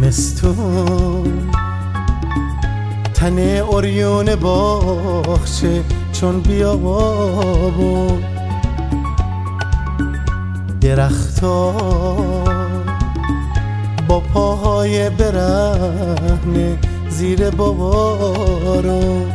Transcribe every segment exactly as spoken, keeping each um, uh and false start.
زمستون تن عریون باغچه چون بیابون، درختا با پاهای برهنه زیر بارون.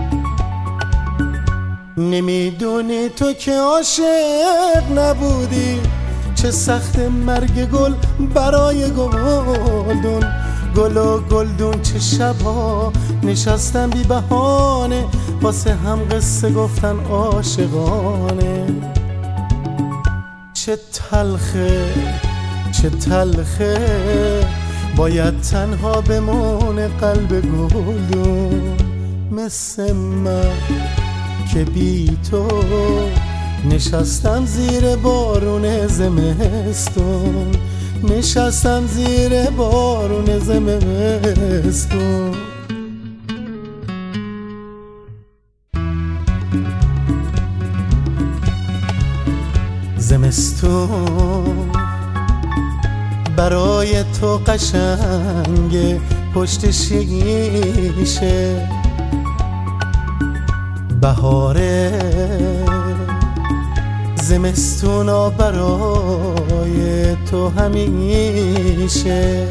نمیدونی تو که عاشق نبودی چه سخت مرگ گل برای گلدون. گل و گلدون چه شبا نشستن بی بهانه واسه هم قصه گفتن عاشقانه. چه تلخه چه تلخه باید تنها بمونه قلب گلدون، مثل من که بی تو نشستم زیر بارون زمستون، نشستم زیر بارون زمستون. زمستون برای تو قشنگه پشت شیشه، بهاره زمستونا برای تو همیشه.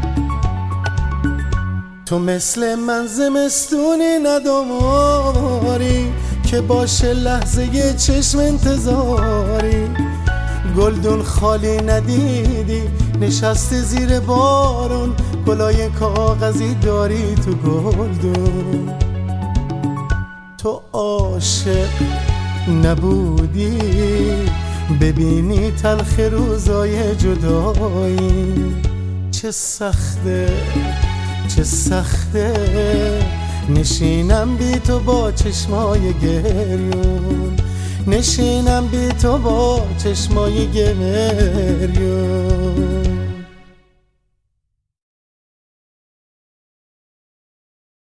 تو مثل من زمستونی نداری که باشه لحظه چشم انتظاری. گلدون خالی ندیدی نشسته زیر بارون، گلای کاغذی داری تو گلدون. تو عاشق نبودی ببینی تلخ روزای جدایی. چه سخته چه سخته نشینم بی تو با چشمای گریون، نشینم بی تو با چشمای گریون.